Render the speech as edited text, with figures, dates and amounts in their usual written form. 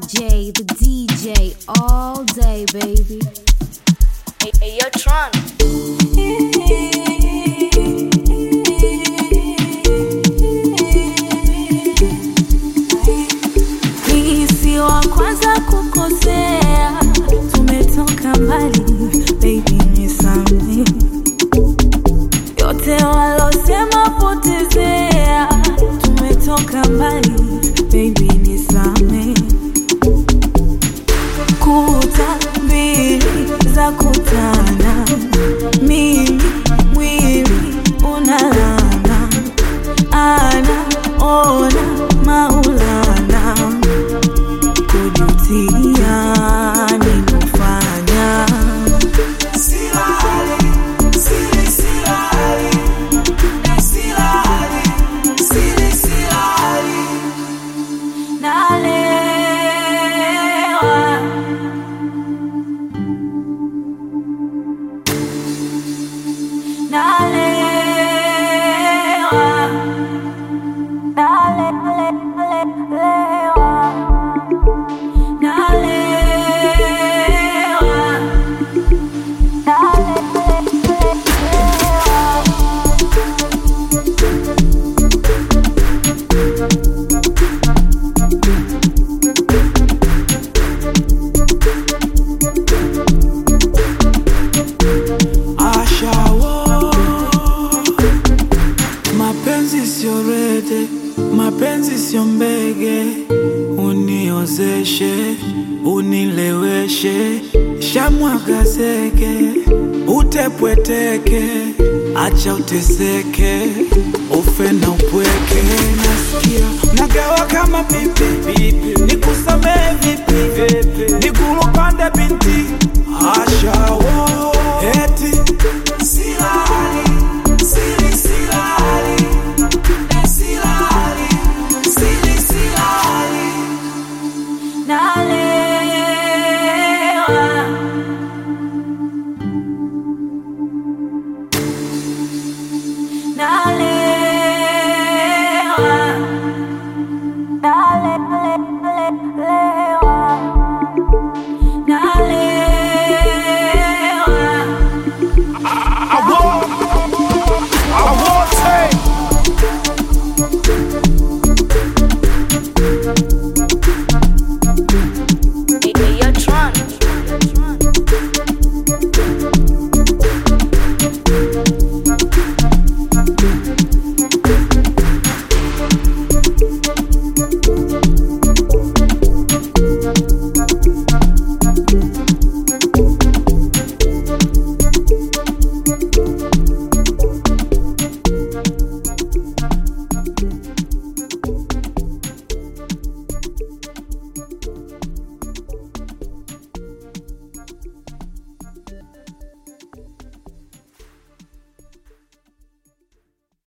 J, the DJ, all day, baby. Hey, yo, Tron. Hii si wa kwanza kukosea, tumetoka mbali, baby nisamehe. Yote walosema potezea, tumetoka mbali, baby nisamehe. Kuta mbili za kutana, mimi mwili unalana, anaona Maulana, kujutia nimefanya. Mapenzi sio mbege, uniozeshe, unileweshe, shamwaga zege, utepweteke, acha uteseke, ufe na upweke. Nasikia nagawa kama pipi, nikusamee vipi, nikulupande